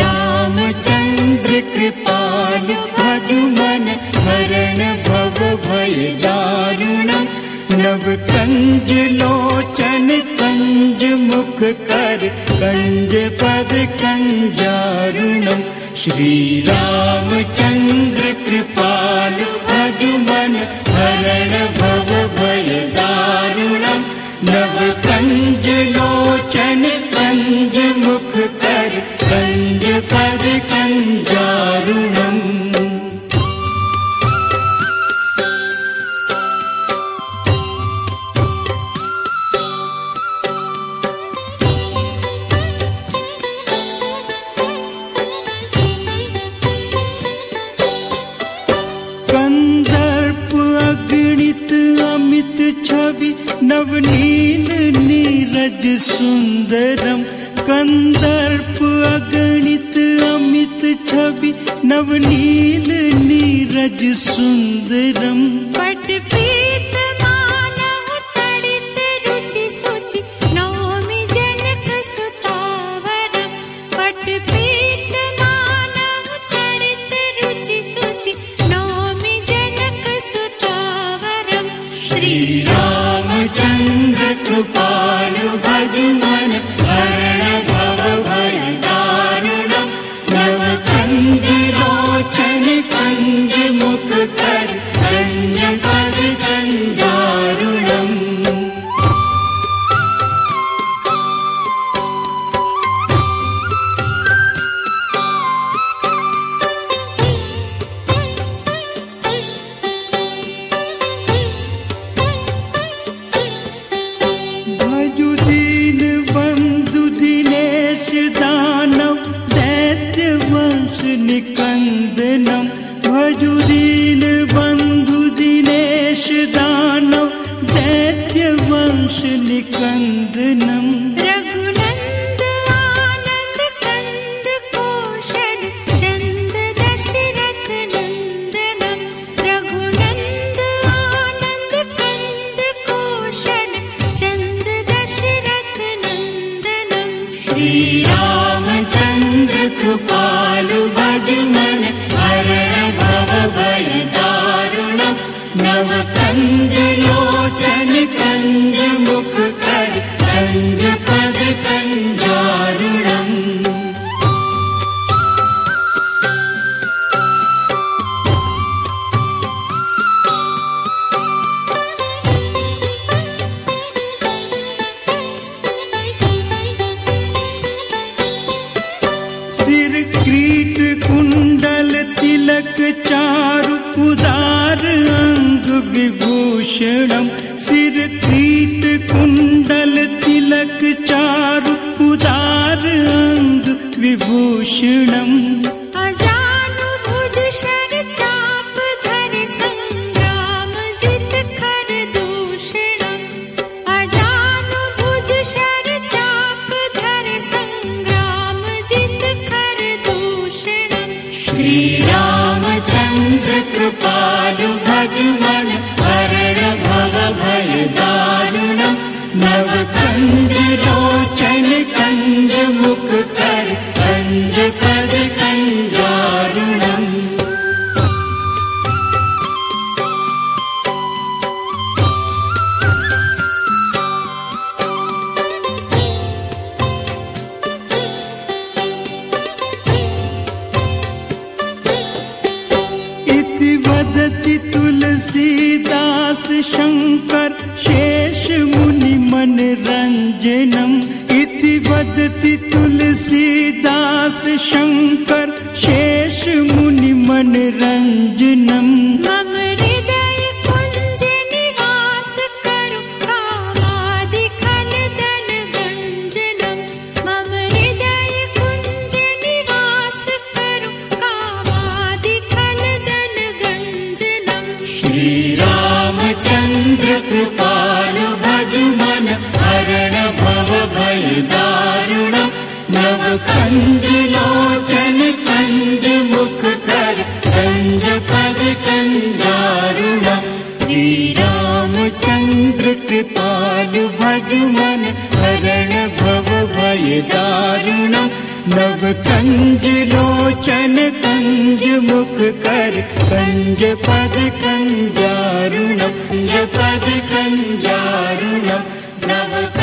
रामचंद्र कृपालु भजु मन हरण भव भय दारुणम् नव कंज लोचन कंज मुख कर कंज पद कंजारुणम् श्री रामचंद्र कृपालु भजु मन हरण भव भय दारुणम् नव कंज लोचन कंज मुख कर कंज पद कंजारुणम् नवनील नीरज सुंदरम कंदर्प अगणित अमित छवि नवनील नीरज सुंदरम पट पीत मानव तड़ित रुचि सुचि नौमि जनक सुतावरम पट पीत मानव तड़ित रुचि सुचि नौमि जनक सुतावरम श्री रामचंद्र कृपालु भजु मन हरण भव भय दारुणम् नव कंज लोचन कंज मुख कर कंज पद कंजारुणम् निकंदनम भजु दीन बंधु दिनेश दानव दैत्य वंश निकंदनम रघुनंद आनंद कंद कोशल चंद दशरथ नंदनम रघुनंद आनंद कंद कोशल चंद दशरथ नंदनम श्री रामचंद्र कृपालु भजु मन हरण भव भय दारुणम् नव कंज लोचन कंज मुख कर कंज पद कंजारुणम् कुंडल तिलक चारु उदार अंग विभूषणम सिर क्रीट कुंडल तिलक चारु उदार अंग विभूषणम अजानु भुज शर चाप धर संग्राम जित कर दूषणम अजानु भुज शर चाप धर संग्राम जित कर दूषणम श्री रामचंद्र कृपालु भजु मन हरण भव भय दारुणम् नव कंज लोचन कंज मुख कर कंज पद कंजारुणम् वदति तुलसीदास शंकर शेष मुनि मन रंजनम इति वदति तुलसीदास शंकर शेष मुनि मन रंजनम मम हृदय कुंज निवास करु कामादि खल दल गंजनम मम हृदय कुंज निवास करु कामादि खल दल गंजनम श्री रामचंद्र कृपालु भजु मन हरण भव भय दारुणम् नव कंज लोचन कंज मुख कर कंज पद कंजारुणम् श्री रामचंद्र कृपालु भजु मन हरण भव भय दारुणम् नव कंज लोचन कंज मुख कर कंज पद कंजारुणम कंज पद कंजारुणम नव